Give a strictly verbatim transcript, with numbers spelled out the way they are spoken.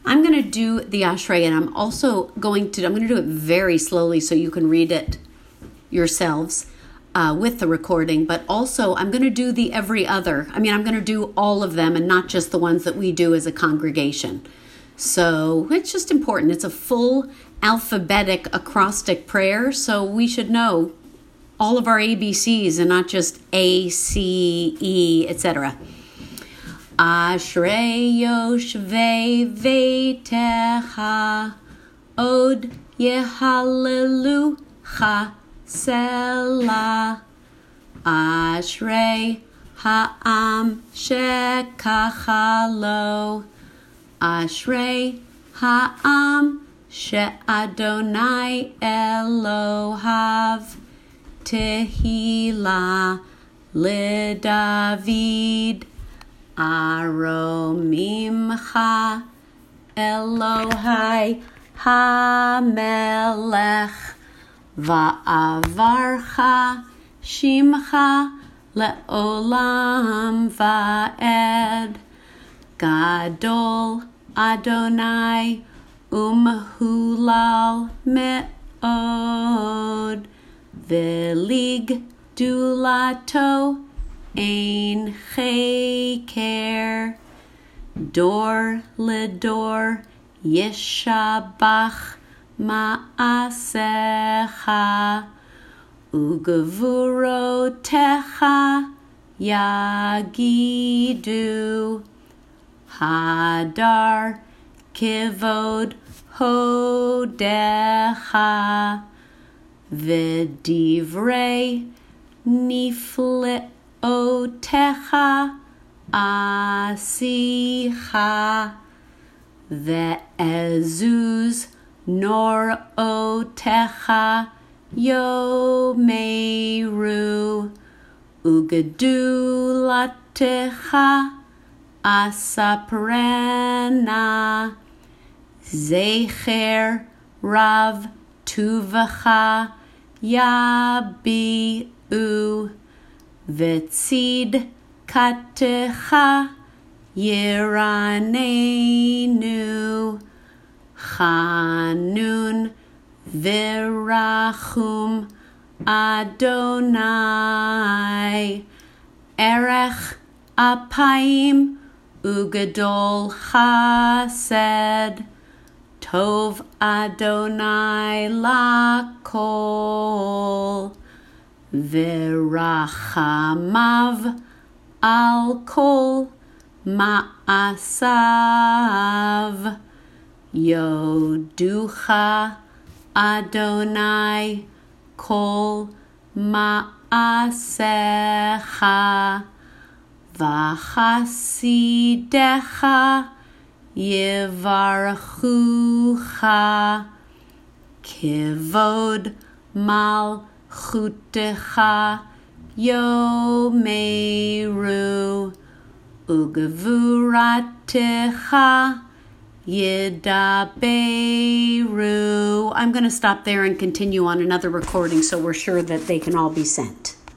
I'm going to do the Ashrei, and I'm also going to, I'm going to do it very slowly so you can read it yourselves uh, with the recording, but also I'm going to do the every other. I mean, I'm going to do all of them and not just the ones that we do as a congregation. So it's just important. It's a full alphabetic acrostic prayer, so we should know all of our A B Cs and not just A, C, E, et cetera. Ashrei yoshvei veitecha od yehalelucha selah. Ashrei ha'am shekachalo. Ashrei ha'am she'Adonai Elohav tehillah leDavid. Aromimcha Elohai HaMelech Va'avarcha Shimcha Le'olam Va'ed. Gadol Adonai Umhulal Me'od. Velig Dulato Ein Cheker. Dor Ledor Yeshabach Ma'asecha. Ugevurotecha Yagidu. Hadar Kivod Hodecha. V'divrei nifleotecha asicha. Ve'ezuz norotecha yomeru. Ugedulatecha asaprena. Zecher rav tuvacha yabi'u. V'tzid katecha yiranenu. Chanun v'rachum Adonai. Erech apayim ugadol chesed. Tov Adonai lakol. V'rachamav al kol ma'asav. Yoducha Adonai kol ma'asecha. V'chasidecha Yevarchucha. Kivod malchutecha yomeru. Ugevuratecha yedaberu. I'm going to stop there and continue on another recording so we're sure that they can all be sent.